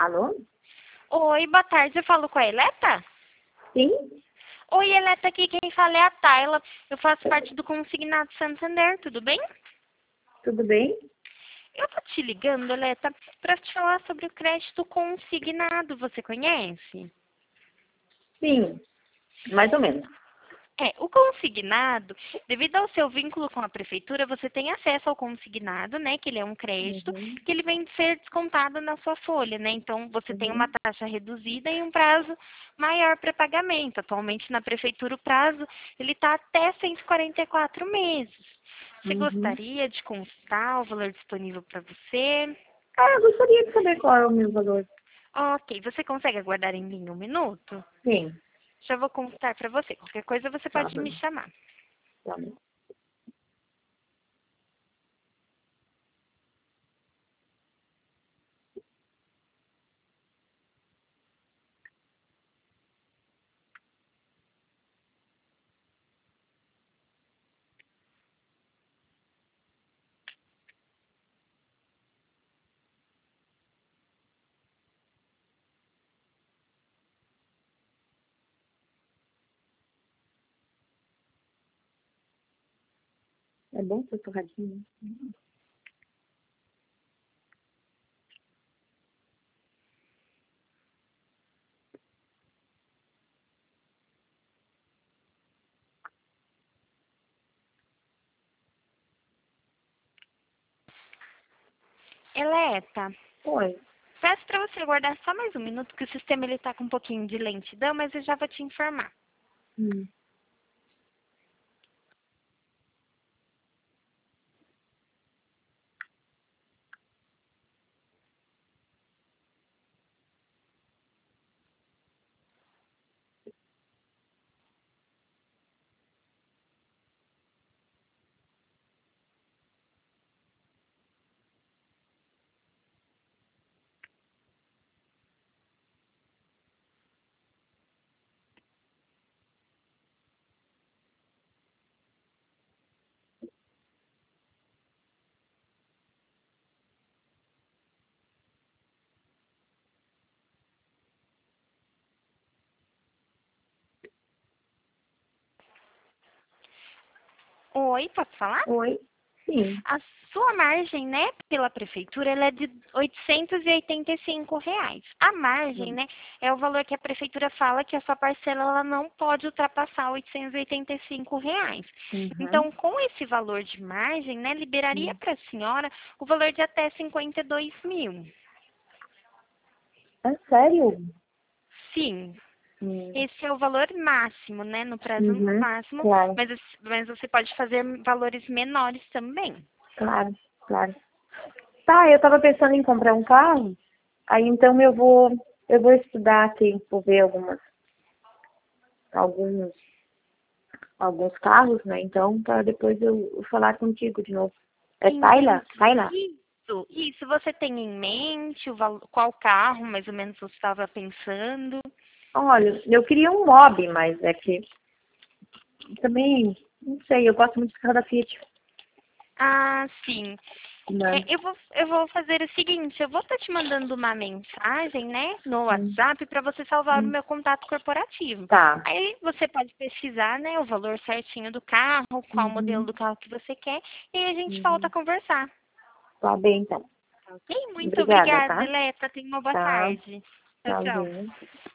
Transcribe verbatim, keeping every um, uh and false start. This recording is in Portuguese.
Alô? Oi, boa tarde. Eu falo com a Eleta? Sim? Oi, Eleta, aqui quem fala é a Tayla. Eu faço parte do Consignado Santander, tudo bem? Tudo bem? Eu tô te ligando, Eleta, para te falar sobre o crédito consignado. Você conhece? Sim, mais ou menos. É, o consignado, devido ao seu vínculo com a prefeitura, você tem acesso ao consignado, né? Que ele é um crédito, Uhum, que ele vem de ser descontado na sua folha, né? Então, você tem uma uhum, taxa reduzida e um prazo maior para pagamento. Atualmente, na prefeitura, o prazo, ele está até cento e quarenta e quatro meses. Você uhum. gostaria de consultar o valor disponível para você? Ah, eu gostaria de saber qual é o meu valor. Ok, você consegue aguardar em mim um minuto? Sim, Já vou consultar para você. Qualquer coisa, você tá pode bom. me chamar. Tá bom. É bom ser torradinho, né? Eleta, Oi. peço para você aguardar só mais um minuto, que o sistema ele tá com um pouquinho de lentidão, mas eu já vou te informar. Hum. Oi, posso falar? Oi? Sim. A sua margem, né, pela prefeitura, ela é de oitocentos e oitenta e cinco reais. A margem, Hum. né, é o valor que a prefeitura fala que a sua parcela ela não pode ultrapassar oitocentos e oitenta e cinco reais. Uhum. Então, com esse valor de margem, né, liberaria Hum. para a senhora o valor de até cinquenta e dois mil. É sério? Sim. Hum. Esse é o valor máximo, né? No prazo Uhum. máximo, Claro, mas, mas você pode fazer valores menores também. claro, claro. Tá, eu tava pensando em comprar um carro. Aí então eu vou, eu vou estudar aqui, vou ver algumas, alguns, alguns carros, né? Então, para depois eu, eu falar contigo de novo. É Tayla? Entendi. Tayla? Isso, isso. Você tem em mente o valo- qual carro mais ou menos você estava pensando? Olha, eu queria um Mobi, mas é que também, não sei, eu gosto muito do carro da Fiat. Ah, sim. Né? É, eu vou, eu vou fazer o seguinte, eu vou estar te mandando uma mensagem, né, no Hum, WhatsApp para você salvar o hum. meu contato corporativo. Tá. Aí você pode pesquisar, né, o valor certinho do carro, qual modelo Uhum, do carro que você quer, e aí a gente volta a uhum. conversar. Tá bem, então. Ok? Muito Obrigada, obrigada, tá? Eleta. Tenha uma boa Tá. tarde. Tchau, tchau. Tchauzinho.